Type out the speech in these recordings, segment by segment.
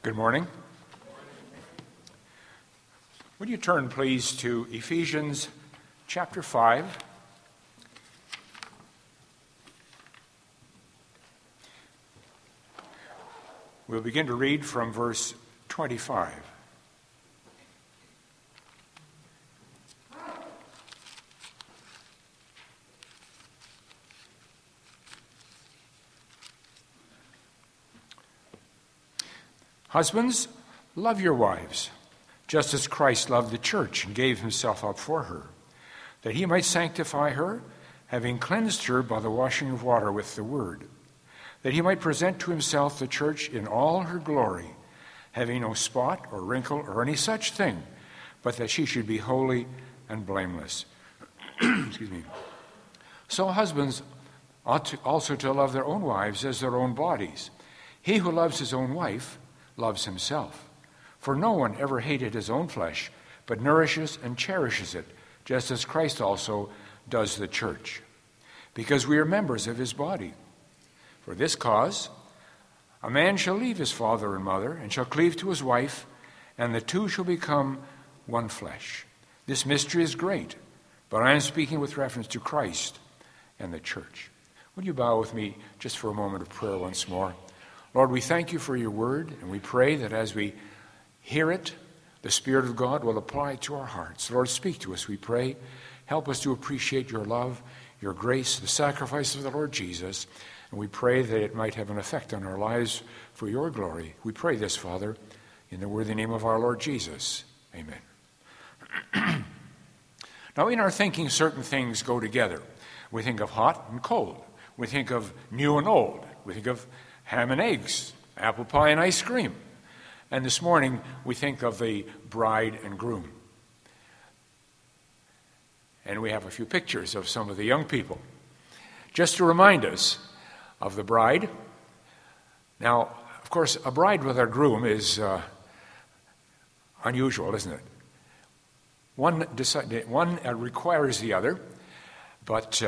Good morning. Would you turn, please, to Ephesians chapter 5. We'll begin to read from verse 25. Husbands, love your wives, just as Christ loved the church and gave himself up for her, that he might sanctify her, having cleansed her by the washing of water with the word, that he might present to himself the church in all her glory, having no spot or wrinkle or any such thing, but that she should be holy and blameless. Excuse me. So husbands ought also to love their own wives as their own bodies. He who loves his own wife loves himself. For no one ever hated his own flesh, but nourishes and cherishes it, just as Christ also does the church, because we are members of his body. For this cause, a man shall leave his father and mother, and shall cleave to his wife, and the two shall become one flesh. This mystery is great, but I am speaking with reference to Christ and the church. Would you bow with me just for a moment of prayer once more? Lord, we thank you for your word, and we pray that as we hear it, the Spirit of God will apply it to our hearts. Lord, speak to us, we pray. Help us to appreciate your love, your grace, the sacrifice of the Lord Jesus, and we pray that it might have an effect on our lives for your glory. We pray this, Father, in the worthy name of our Lord Jesus. Amen. Now, in our thinking, certain things go together. We think of hot and cold. We think of new and old. We think of ham and eggs, apple pie and ice cream. And this morning, we think of the bride and groom. And we have a few pictures of some of the young people, just to remind us of the bride. Now, of course, a bride with a groom is unusual, isn't it? One requires the other, but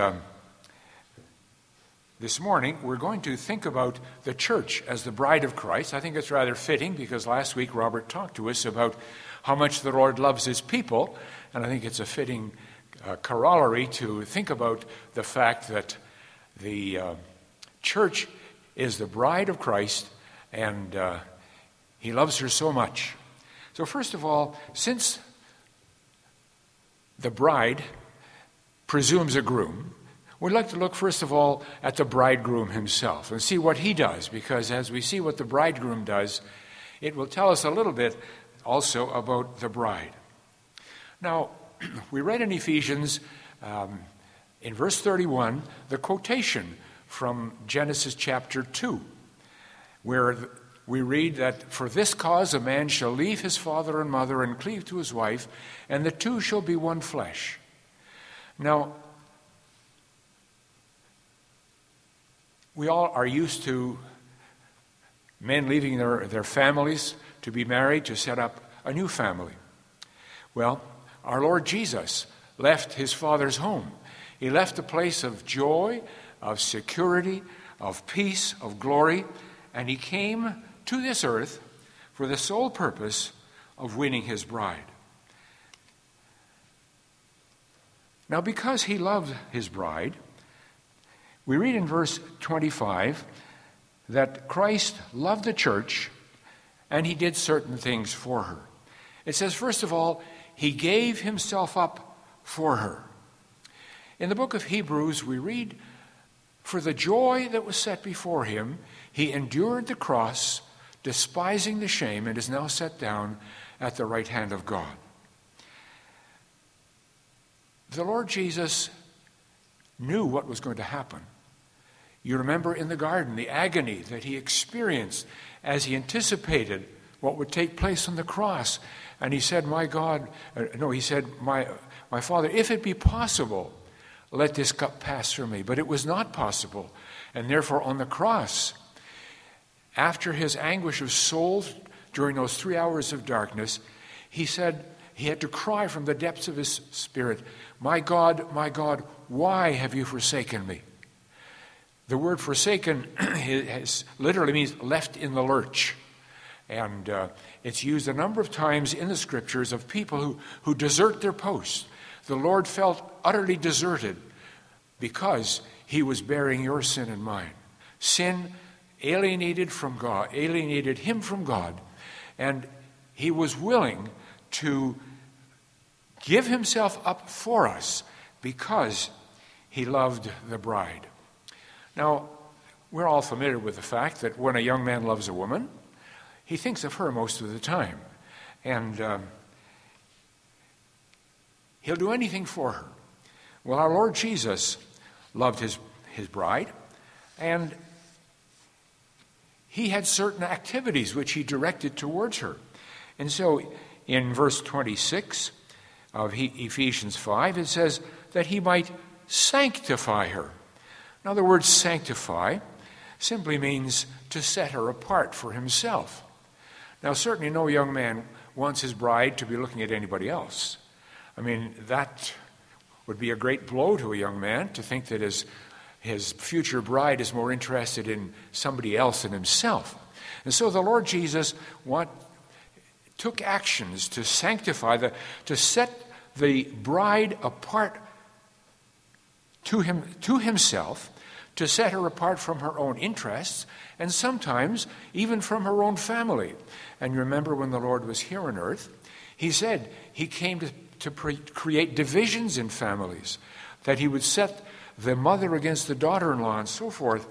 this morning, we're going to think about the church as the bride of Christ. I think it's rather fitting because last week Robert talked to us about how much the Lord loves his people, and I think it's a fitting corollary to think about the fact that the church is the bride of Christ, and he loves her so much. So first of all, since the bride presumes a groom, we'd like to look, first of all, at the bridegroom himself and see what he does, because as we see what the bridegroom does, it will tell us a little bit also about the bride. Now, we read in Ephesians, in verse 31, the quotation from Genesis chapter 2, where we read that, "For this cause a man shall leave his father and mother and cleave to his wife, and the two shall be one flesh." Now, we all are used to men leaving their families to be married, to set up a new family. Well, our Lord Jesus left his Father's home. He left a place of joy, of security, of peace, of glory, and he came to this earth for the sole purpose of winning his bride. Now, because he loved his bride, we read in verse 25 that Christ loved the church and he did certain things for her. It says, first of all, he gave himself up for her. In the book of Hebrews, we read, "For the joy that was set before him, he endured the cross, despising the shame, and is now set down at the right hand of God." The Lord Jesus knew what was going to happen. You remember in the garden the agony that he experienced as he anticipated what would take place on the cross. And he said, my Father, if it be possible, let this cup pass from me. But it was not possible. And therefore on the cross, after his anguish of soul during those 3 hours of darkness, he said he had to cry from the depths of his spirit, my God, why have you forsaken me?" The word forsaken literally means left in the lurch. And it's used a number of times in the Scriptures of people who desert their post. The Lord felt utterly deserted because he was bearing your sin and mine. Sin alienated him from God, and he was willing to give himself up for us because he loved the bride. Now, we're all familiar with the fact that when a young man loves a woman, he thinks of her most of the time. And he'll do anything for her. Well, our Lord Jesus loved his bride, and he had certain activities which he directed towards her. And so in verse 26 of Ephesians 5, it says that he might sanctify her. Now, the word sanctify simply means to set her apart for himself. Now, certainly no young man wants his bride to be looking at anybody else. I mean, that would be a great blow to a young man, to think that his future bride is more interested in somebody else than himself. And so the Lord Jesus took actions to sanctify, to set the bride apart to himself, to set her apart from her own interests, and sometimes even from her own family. And remember, when the Lord was here on earth, he said he came to create divisions in families, that he would set the mother against the daughter-in-law and so forth.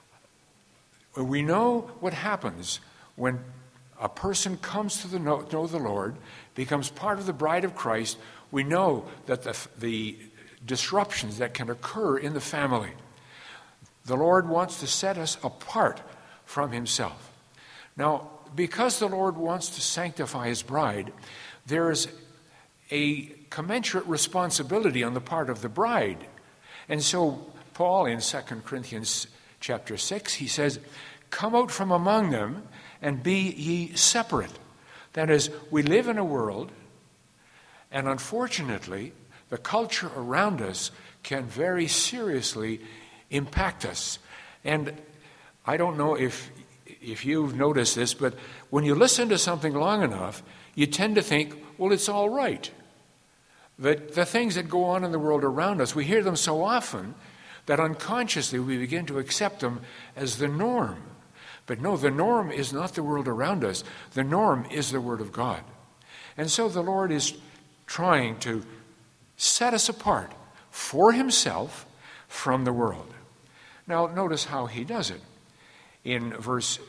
We know what happens when a person comes to know the Lord, becomes part of the bride of Christ. We know that the disruptions that can occur in the family. The Lord wants to set us apart from himself. Now, because the Lord wants to sanctify his bride, there's a commensurate responsibility on the part of the bride. And so Paul in 2 Corinthians chapter 6, he says, "Come out from among them and be ye separate." That is, we live in a world, and unfortunately, the culture around us can very seriously impact us. And I don't know if you've noticed this, but when you listen to something long enough, you tend to think, well, it's all right. The things that go on in the world around us, we hear them so often that unconsciously we begin to accept them as the norm. But no, the norm is not the world around us. The norm is the Word of God. And so the Lord is trying to set us apart for himself from the world. Now, notice how he does it. In verse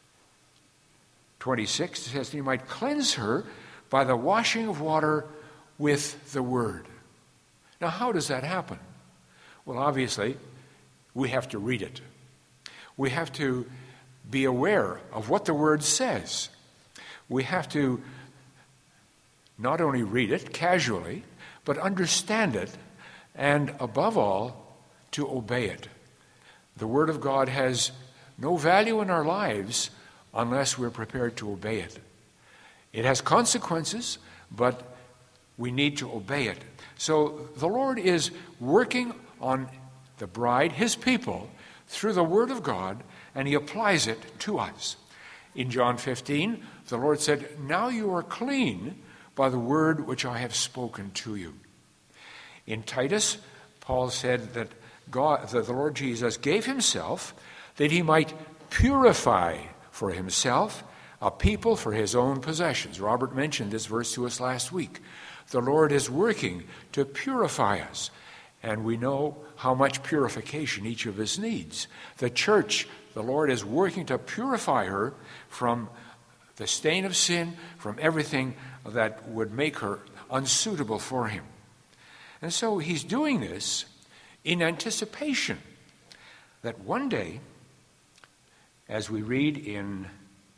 26, it says, "He might cleanse her by the washing of water with the word." Now, how does that happen? Well, obviously, we have to read it. We have to be aware of what the word says. We have to not only read it casually, but understand it, and above all, to obey it. The Word of God has no value in our lives unless we're prepared to obey it. It has consequences, but we need to obey it. So the Lord is working on the bride, his people, through the Word of God, and he applies it to us. In John 15, the Lord said, "Now you are clean by the word which I have spoken to you." In Titus, Paul said that the Lord Jesus gave himself that he might purify for himself a people for his own possessions. Robert mentioned this verse to us last week. The Lord is working to purify us, and we know how much purification each of us needs. The church, the Lord is working to purify her from the stain of sin, from everything that would make her unsuitable for him. And so he's doing this in anticipation that one day, as we read in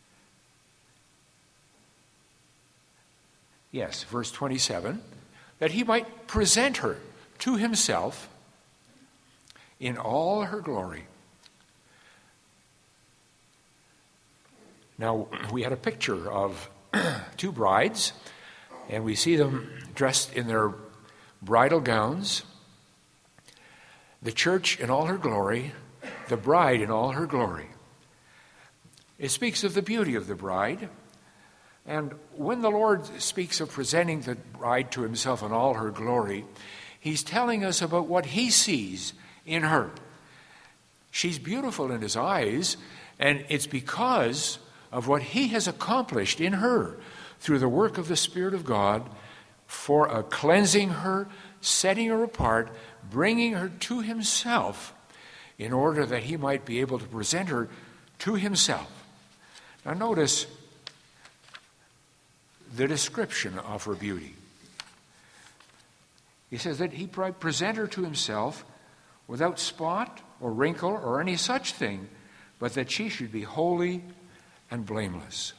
verse 27, that he might present her to himself in all her glory. Now, we had a picture of two brides, and we see them dressed in their bridal gowns. The church in all her glory, the bride in all her glory. It speaks of the beauty of the bride. And when the Lord speaks of presenting the bride to himself in all her glory, he's telling us about what he sees in her. She's beautiful in his eyes, and it's because of what he has accomplished in her through the work of the Spirit of God for cleansing her, setting her apart, bringing her to himself in order that he might be able to present her to himself. Now notice the description of her beauty. He says that he present her to himself without spot or wrinkle or any such thing, but that she should be holy and blameless.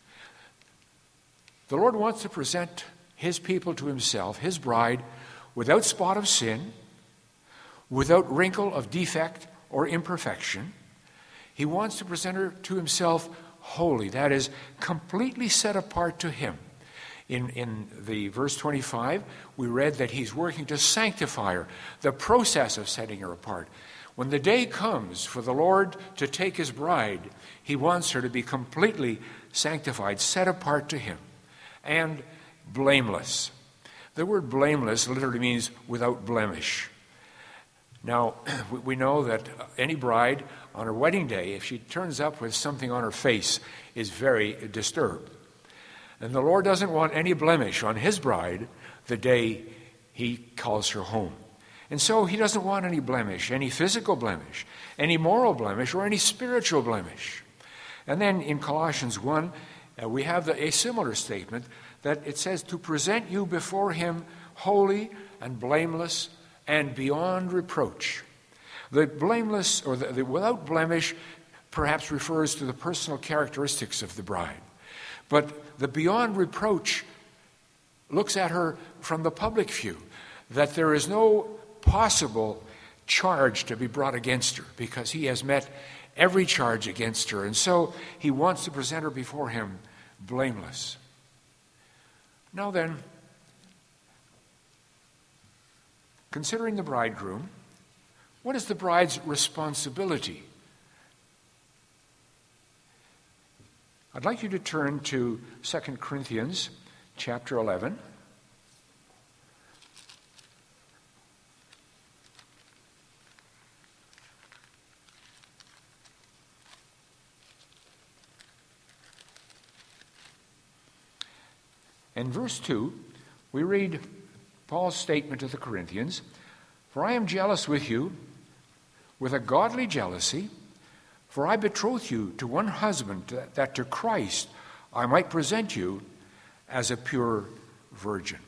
The Lord wants to present his people to himself, his bride, without spot of sin, without wrinkle of defect or imperfection. He wants to present her to himself holy, that is, completely set apart to him. In the verse 25, we read that he's working to sanctify her, the process of setting her apart. When the day comes for the Lord to take his bride, he wants her to be completely sanctified, set apart to him, and blameless. The word blameless literally means without blemish. Now, we know that any bride on her wedding day, if she turns up with something on her face, is very disturbed. And the Lord doesn't want any blemish on his bride the day he calls her home. And so he doesn't want any blemish, any physical blemish, any moral blemish, or any spiritual blemish. And then in Colossians 1, we have a similar statement that it says to present you before him holy and blameless and beyond reproach. The blameless or the without blemish perhaps refers to the personal characteristics of the bride. But the beyond reproach looks at her from the public view, that there is no possible charge to be brought against her because he has met every charge against her. And so he wants to present her before him blameless. Now then, considering the bridegroom, what is the bride's responsibility? I'd like you to turn to 2 Corinthians chapter 11. In verse 2, we read Paul's statement to the Corinthians, "For I am jealous with you with a godly jealousy, for I betroth you to one husband, that to Christ I might present you as a pure virgin."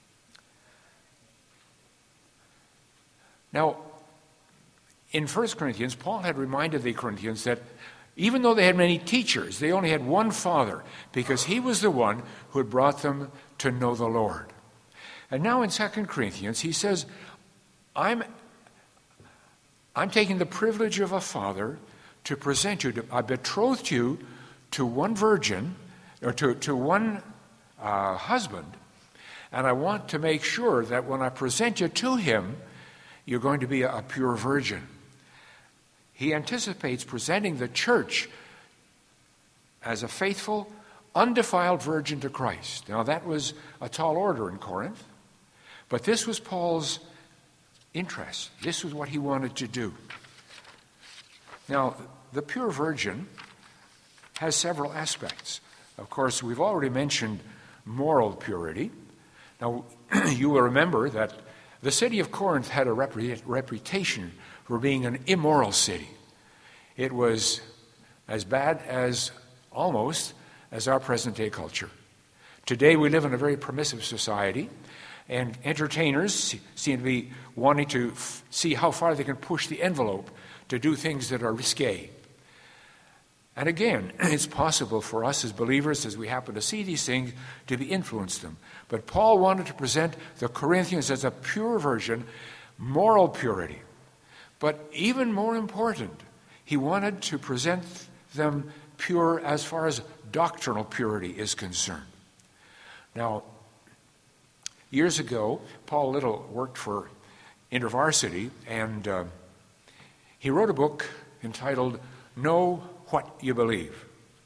Now, in 1 Corinthians, Paul had reminded the Corinthians that even though they had many teachers, they only had one Father, because he was the one who had brought them to know the Lord. And now in 2 Corinthians, he says, I'm taking the privilege of a father to present you. I betrothed you to one virgin, or to one husband, and I want to make sure that when I present you to him, you're going to be a pure virgin. He anticipates presenting the church as a faithful, undefiled virgin to Christ. Now, that was a tall order in Corinth, but this was Paul's interest. This was what he wanted to do. Now, the pure virgin has several aspects. Of course, we've already mentioned moral purity. Now, you will remember that the city of Corinth had a reputation for being an immoral city. It was as bad as almost as our present-day culture. Today we live in a very permissive society, and entertainers seem to be wanting to see how far they can push the envelope to do things that are risque. And again, it's possible for us as believers, as we happen to see these things, to be influenced them. But Paul wanted to present the Corinthians as a pure virgin, moral purity. But even more important, he wanted to present them pure as far as doctrinal purity is concerned. Now, years ago, Paul Little worked for InterVarsity, and he wrote a book entitled Know What You Believe.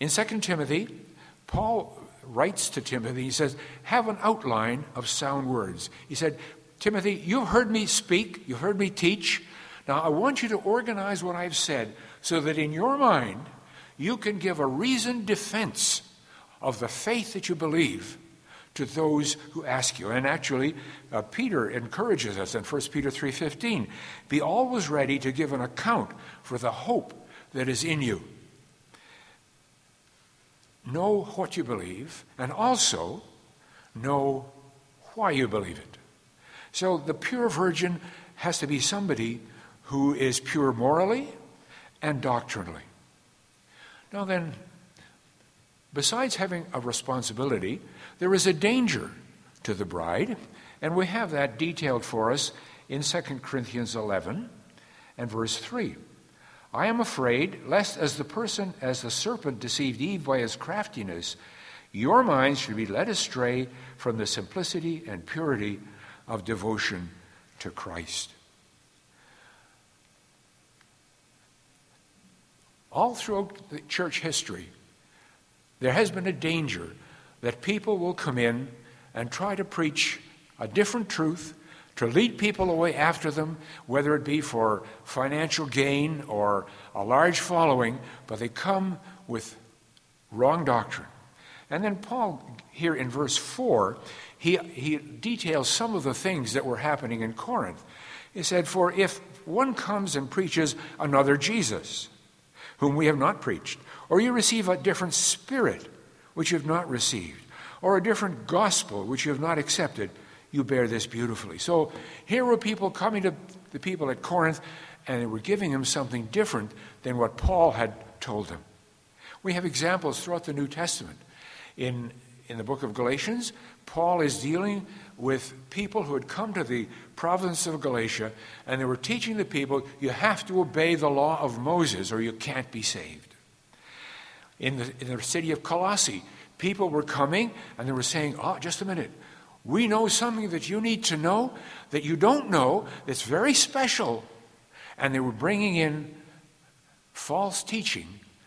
In 2 Timothy, Paul writes to Timothy, he says, have an outline of sound words. He said, Timothy, you've heard me speak, you've heard me teach. Now I want you to organize what I've said so that in your mind you can give a reasoned defense of the faith that you believe to those who ask you. And actually, Peter encourages us in 1 Peter 3:15, be always ready to give an account for the hope that is in you. Know what you believe, and also know why you believe it. So the pure virgin has to be somebody who is pure morally and doctrinally. Now then, besides having a responsibility, there is a danger to the bride, and we have that detailed for us in 2 Corinthians 11 and verse 3. I am afraid, lest as the serpent deceived Eve by his craftiness, your minds should be led astray from the simplicity and purity of devotion to Christ. All throughout the church history, there has been a danger that people will come in and try to preach a different truth, to lead people away after them, whether it be for financial gain or a large following, but they come with wrong doctrine. And then Paul, here in verse 4, he details some of the things that were happening in Corinth. He said, for if one comes and preaches another Jesus, whom we have not preached, or you receive a different spirit, which you have not received, or a different gospel, which you have not accepted, you bear this beautifully. So here were people coming to the people at Corinth, and they were giving them something different than what Paul had told them. We have examples throughout the New Testament. In the book of Galatians, Paul is dealing with people who had come to the province of Galatia, and they were teaching the people, you have to obey the law of Moses or you can't be saved. In the city of Colossae, people were coming and they were saying, oh, just a minute, we know something that you need to know that you don't know that's very special. And they were bringing in false teaching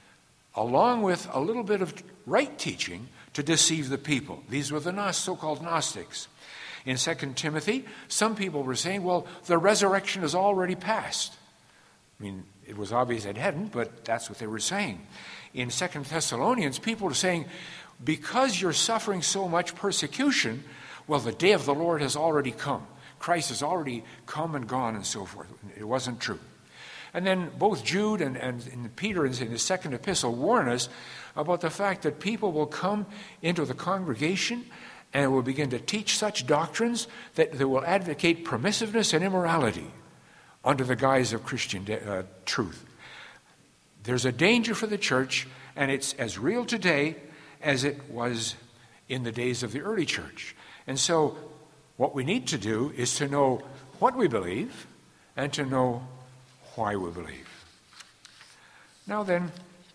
along with a little bit of right teaching to deceive the people. These were the so-called Gnostics. In 2 Timothy, some people were saying, well, the resurrection is already past. I mean, it was obvious it hadn't, but that's what they were saying. In 2 Thessalonians, people were saying, because you're suffering so much persecution, well, the day of the Lord has already come. Christ has already come and gone and so forth. It wasn't true. And then both Jude and Peter in his second epistle warn us about the fact that people will come into the congregation and will begin to teach such doctrines that they will advocate permissiveness and immorality under the guise of Christian truth. There's a danger for the church, and it's as real today as it was in the days of the early church. And so what we need to do is to know what we believe and to know why we believe. Now then,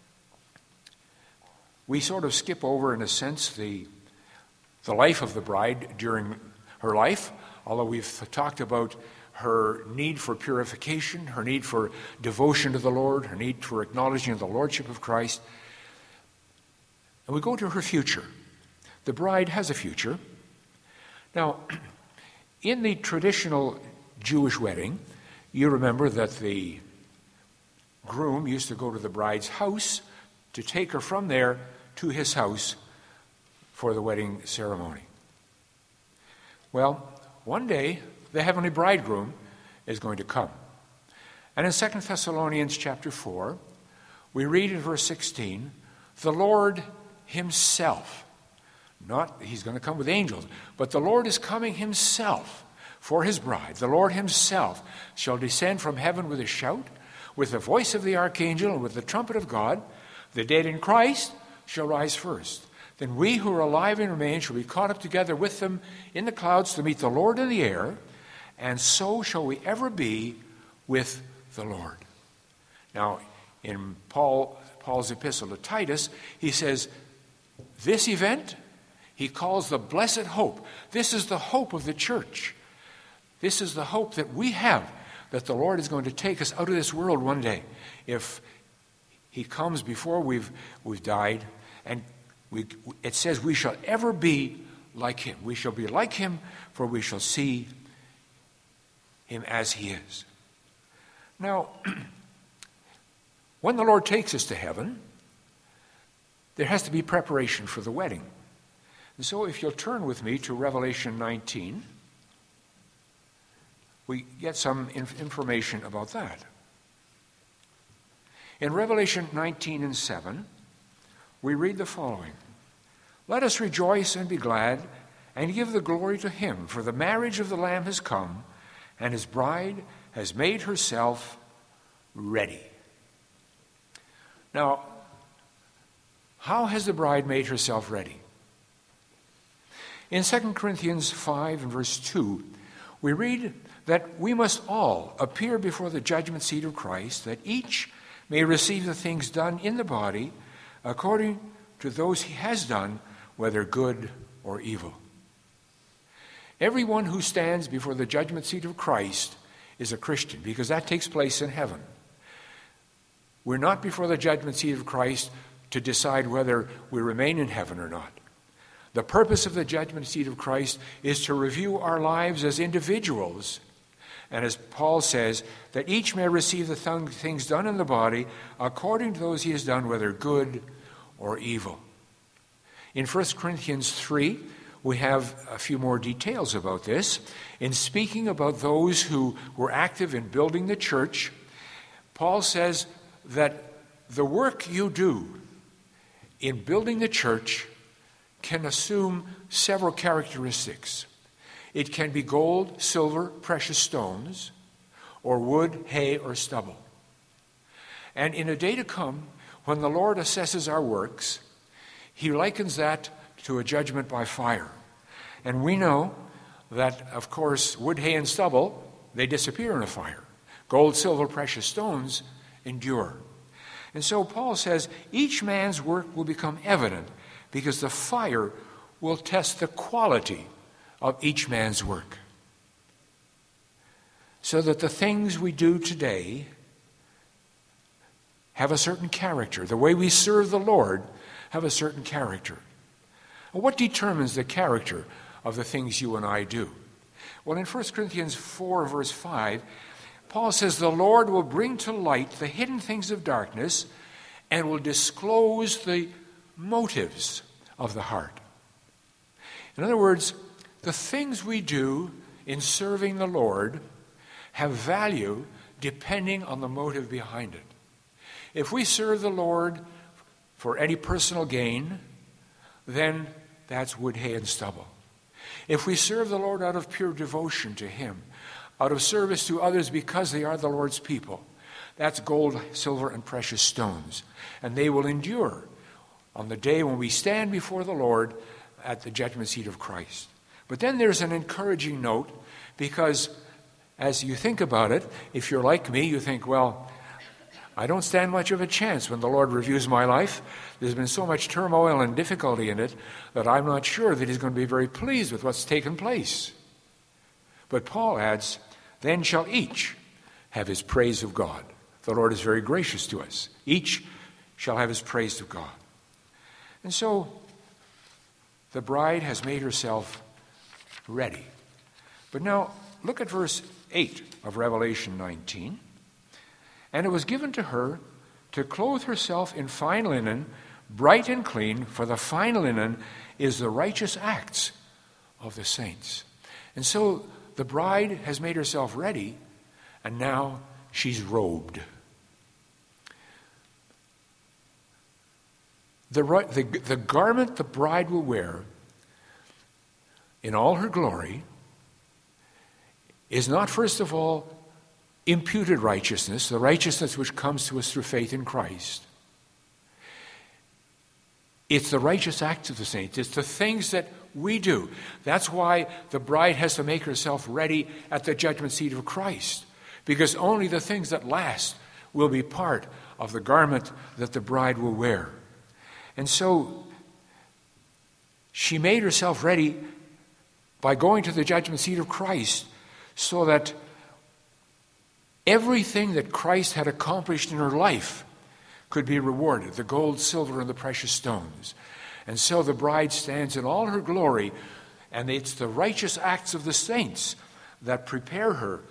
we sort of skip over, in a sense, the life of the bride during her life, although we've talked about her need for purification, her need for devotion to the Lord, her need for acknowledging the lordship of Christ. And we go to her future. The bride has a future. Now, in the traditional Jewish wedding, you remember that the groom used to go to the bride's house to take her from there to his house for the wedding ceremony. Well, one day, the heavenly bridegroom is going to come. And in 2 Thessalonians chapter 4, we read in verse 16, the Lord himself, not he's going to come with angels, but the Lord is coming himself for his bride. The Lord himself shall descend from heaven with a shout, with the voice of the archangel, and with the trumpet of God. The dead in Christ shall rise first. Then we who are alive and remain shall be caught up together with them in the clouds to meet the Lord in the air, and so shall we ever be with the Lord. Now, in Paul's epistle to Titus, he says, this event, he calls the blessed hope. This is the hope of the church. This is the hope that we have, that the Lord is going to take us out of this world one day. If He comes before we've died, and it says we shall ever be like him. We shall be like him, for we shall see him as he is. Now, when the Lord takes us to heaven, there has to be preparation for the wedding. And so if you'll turn with me to Revelation 19, we get some information about that. In Revelation 19 and 7, we read the following: "Let us rejoice and be glad and give the glory to him, for the marriage of the Lamb has come, and his bride has made herself ready." Now, how has the bride made herself ready? In 2 Corinthians 5 and verse 2, we read that we must all appear before the judgment seat of Christ, that each may receive the things done in the body according to those he has done, whether good or evil. Everyone who stands before the judgment seat of Christ is a Christian, because that takes place in heaven. We're not before the judgment seat of Christ to decide whether we remain in heaven or not. The purpose of the judgment seat of Christ is to review our lives as individuals. And as Paul says, that each may receive the things done in the body according to those he has done, whether good or evil. In 1 Corinthians 3, we have a few more details about this. In speaking about those who were active in building the church, Paul says that the work you do in building the church can assume several characteristics. It can be gold, silver, precious stones, or wood, hay, or stubble. And in a day to come, when the Lord assesses our works, he likens that to a judgment by fire. And we know that, of course, wood, hay, and stubble, they disappear in a fire. Gold, silver, precious stones endure. And so Paul says each man's work will become evident because the fire will test the quality of each man's work. So that the things we do today have a certain character. The way we serve the Lord have a certain character. What determines the character of the things you and I do? Well, in 1 Corinthians 4, verse 5, Paul says, "The Lord will bring to light the hidden things of darkness and will disclose the motives of the heart." In other words, the things we do in serving the Lord have value depending on the motive behind it. If we serve the Lord for any personal gain, then that's wood, hay, and stubble. If we serve the Lord out of pure devotion to him, out of service to others because they are the Lord's people, that's gold, silver, and precious stones. And they will endure on the day when we stand before the Lord at the judgment seat of Christ. But then there's an encouraging note, because as you think about it, if you're like me, you think, well, I don't stand much of a chance when the Lord reviews my life. There's been so much turmoil and difficulty in it that I'm not sure that he's going to be very pleased with what's taken place. But Paul adds, "Then shall each have his praise of God." The Lord is very gracious to us. Each shall have his praise of God. And so the bride has made herself ready. But now look at verse 8 of Revelation 19. "And it was given to her to clothe herself in fine linen, bright and clean, for the fine linen is the righteous acts of the saints." And so the bride has made herself ready, and now she's robed. The garment the bride will wear in all her glory is not, first of all, imputed righteousness, the righteousness which comes to us through faith in Christ. It's the righteous acts of the saints. It's the things that we do. That's why the bride has to make herself ready at the judgment seat of Christ, because only the things that last will be part of the garment that the bride will wear. And so she made herself ready by going to the judgment seat of Christ, so that everything that Christ had accomplished in her life could be rewarded, the gold, silver, and the precious stones. And so the bride stands in all her glory, and it's the righteous acts of the saints that prepare her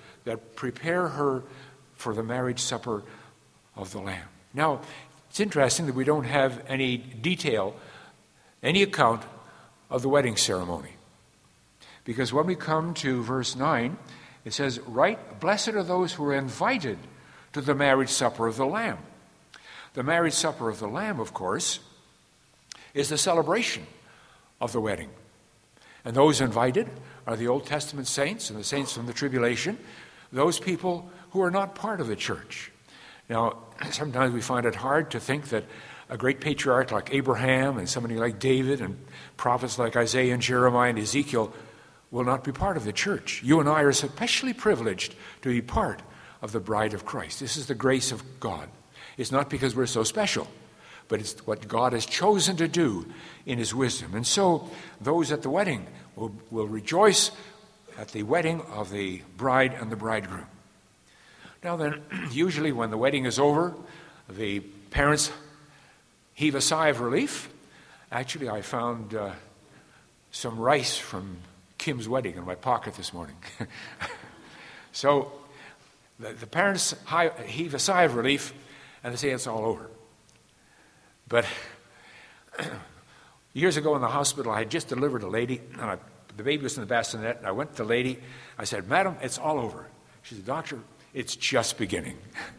for the marriage supper of the Lamb. Now, it's interesting that we don't have any detail, any account of the wedding ceremony. Because when we come to verse 9, it says, "Right, blessed are those who are invited to the marriage supper of the Lamb." The marriage supper of the Lamb, of course, is the celebration of the wedding. And those invited are the Old Testament saints and the saints from the tribulation, those people who are not part of the church. Now, sometimes we find it hard to think that a great patriarch like Abraham and somebody like David and prophets like Isaiah and Jeremiah and Ezekiel will not be part of the church. You and I are especially privileged to be part of the bride of Christ. This is the grace of God. It's not because we're so special, but it's what God has chosen to do in his wisdom. And so those at the wedding will rejoice at the wedding of the bride and the bridegroom. Now then, usually when the wedding is over, the parents heave a sigh of relief. Actually, I found some rice from Kim's wedding in my pocket this morning. So the parents heave a sigh of relief and they say it's all over. But years ago in the hospital, I had just delivered a lady, and the baby was in the bassinet, and I went to the lady. I said, "Madam, it's all over." She said, "Doctor, it's just beginning."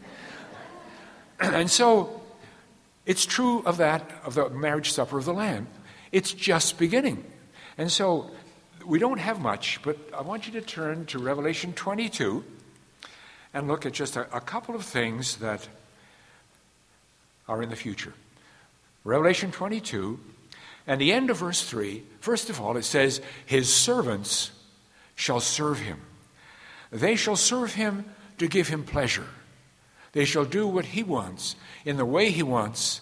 And so it's true of the marriage supper of the Lamb. It's just beginning. And so we don't have much, but I want you to turn to Revelation 22 and look at just a couple of things that are in the future. Revelation 22, and the end of verse 3, first of all, it says, "His servants shall serve him. They shall serve him to give him pleasure. They shall do what he wants, in the way he wants,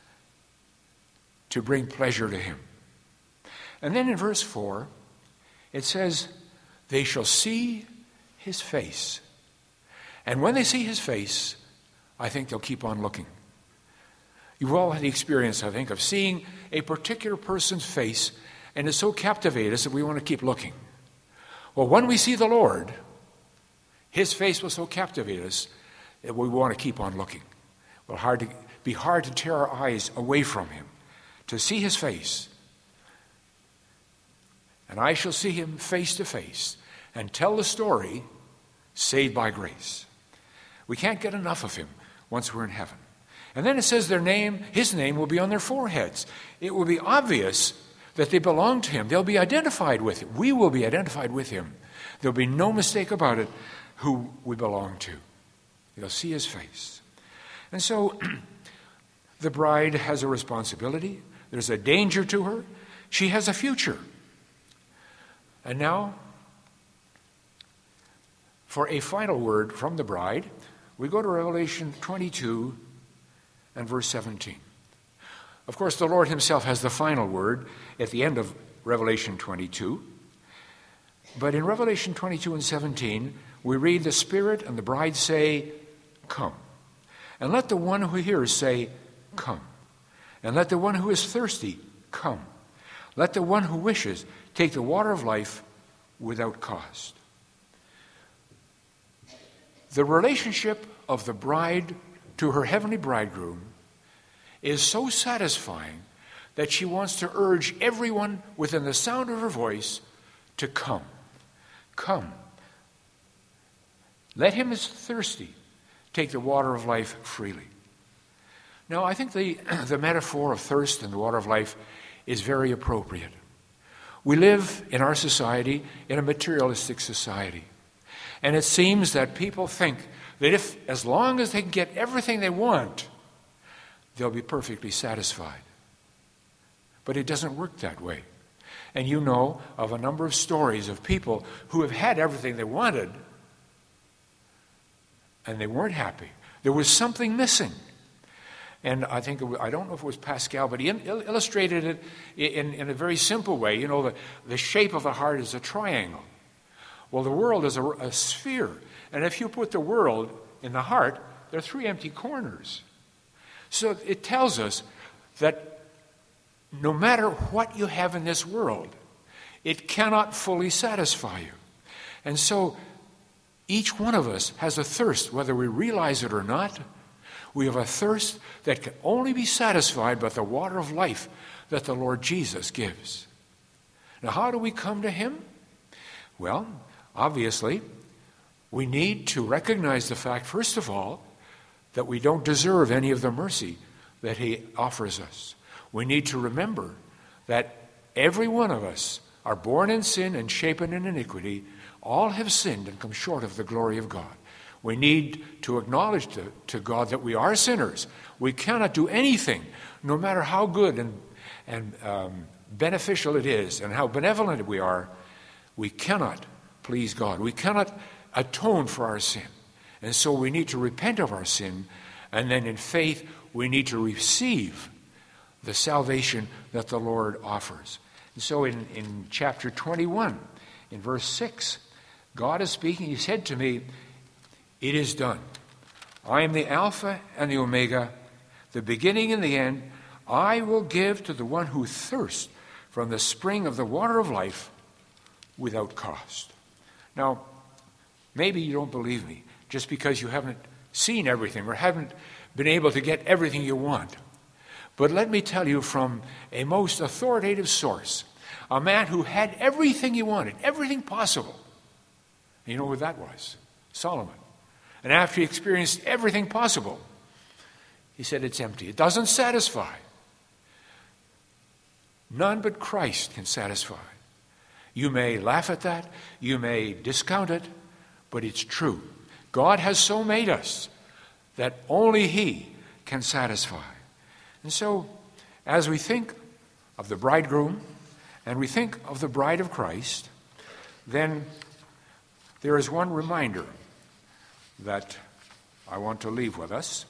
to bring pleasure to him." And then in verse 4, it says, "They shall see his face." And when they see his face, I think they'll keep on looking. You've all had the experience, I think, of seeing a particular person's face, and it so captivates us that we want to keep looking. Well, when we see the Lord, his face will so captivate us that we want to keep on looking. It will be hard to tear our eyes away from him, to see his face. "And I shall see him face to face and tell the story, saved by grace." We can't get enough of him once we're in heaven. And then it says his name will be on their foreheads. It will be obvious that they belong to him. They'll be identified with him. We will be identified with him. There'll be no mistake about it who we belong to. They'll see his face. And so the bride has a responsibility. There's a danger to her. She has a future. And now, for a final word from the bride, we go to Revelation 22 and verse 17. Of course, the Lord himself has the final word at the end of Revelation 22. But in Revelation 22 and 17, we read, "The Spirit and the bride say, 'Come.' And let the one who hears say, 'Come.' And let the one who is thirsty come. Let the one who wishes take the water of life without cost." The relationship of the bride to her heavenly bridegroom is so satisfying that she wants to urge everyone within the sound of her voice to come. Come. Let him who is thirsty take the water of life freely. Now, I think the metaphor of thirst and the water of life is very appropriate. We live in our society in a materialistic society. And it seems that people think that as long as they can get everything they want, they'll be perfectly satisfied. But it doesn't work that way. And you know of a number of stories of people who have had everything they wanted and they weren't happy. There was something missing. And I don't know if it was Pascal, but he illustrated it in a very simple way. You know, the shape of the heart is a triangle. Well, the world is a sphere. And if you put the world in the heart, there are 3 empty corners. So it tells us that no matter what you have in this world, it cannot fully satisfy you. And so each one of us has a thirst, whether we realize it or not. We have a thirst that can only be satisfied by the water of life that the Lord Jesus gives. Now, how do we come to him? Well, obviously, we need to recognize the fact, first of all, that we don't deserve any of the mercy that he offers us. We need to remember that every one of us are born in sin and shapen in iniquity. All have sinned and come short of the glory of God. We need to acknowledge to God that we are sinners. We cannot do anything, no matter how good and beneficial it is and how benevolent we are. We cannot please God. We cannot atone for our sin. And so we need to repent of our sin, and then in faith we need to receive the salvation that the Lord offers. And so in chapter 21, in verse 6, God is speaking. He said to me, "It is done. I am the Alpha and the Omega, the beginning and the end. I will give to the one who thirsts from the spring of the water of life without cost." Now, maybe you don't believe me just because you haven't seen everything or haven't been able to get everything you want. But let me tell you from a most authoritative source, a man who had everything he wanted, everything possible. And you know who that was? Solomon. And after he experienced everything possible, he said it's empty. It doesn't satisfy. None but Christ can satisfy. You may laugh at that, you may discount it, but it's true. God has so made us that only he can satisfy. And so, as we think of the bridegroom and we think of the bride of Christ, then there is one reminder that I want to leave with us.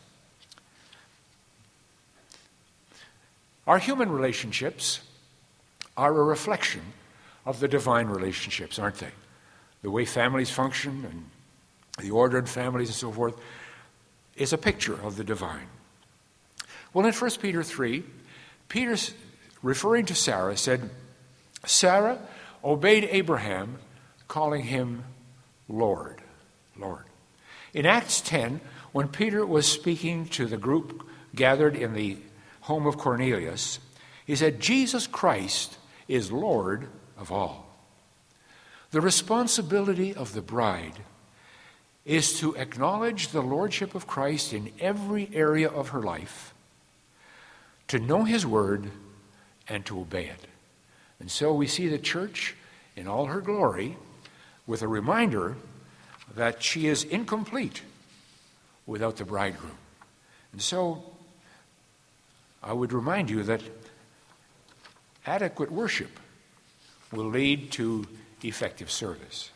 Our human relationships are a reflection of the divine relationships, aren't they? The way families function and the ordered families and so forth is a picture of the divine. Well, in 1 Peter 3, Peter, referring to Sarah, said, "Sarah obeyed Abraham, calling him Lord." Lord. In Acts 10, when Peter was speaking to the group gathered in the home of Cornelius, he said, "Jesus Christ is Lord of all." The responsibility of the bride is to acknowledge the lordship of Christ in every area of her life, to know his word, and to obey it. And so we see the church in all her glory with a reminder that she is incomplete without the bridegroom. And so I would remind you that adequate worship will lead to effective service.